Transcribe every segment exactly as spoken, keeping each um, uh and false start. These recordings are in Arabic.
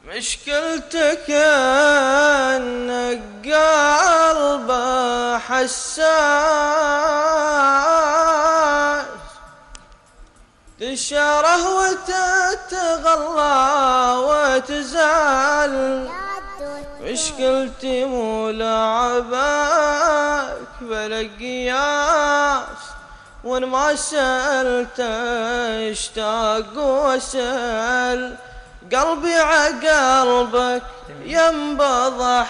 مشكلتك انك قلبه حساس، تشره وتتغلى وتزال. مشكلتي مو لعبك بلا قياس، وان ما سألت اشتاق واسأل. قلبي عقلبك ينبض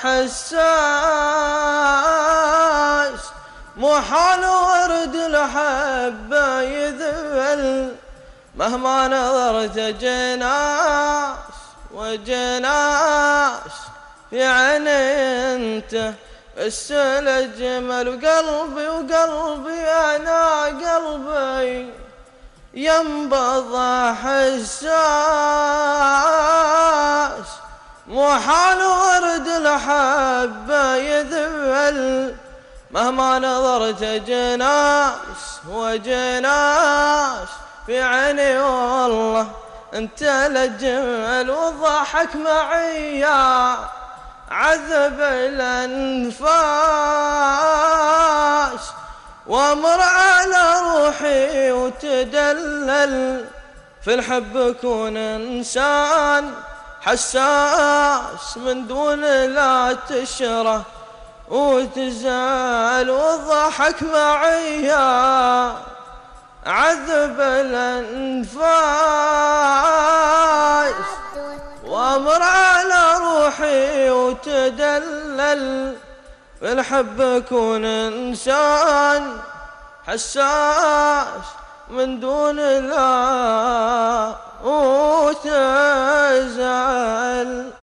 حساس، محال ورد الحبة يذل. مهما نظرت جناس وجناس في عيني انت السل اجمل. وقلبي وقلبي انا قلبي ينبض حساس، محال ورد الحبة يذبل. مهما نظرت جناس وجناس في عيني والله انت الأجمل. وضحك معي يا عذب الأنفاس، وامر على روحي وتدلل. في الحب كون انسان حساس، من دون لا تشره وتزال. وضحك معي يا عذب الأنفاس، وامر على روحي وتدلل. في الحب كون انسان حساس، من دون لا وتزال.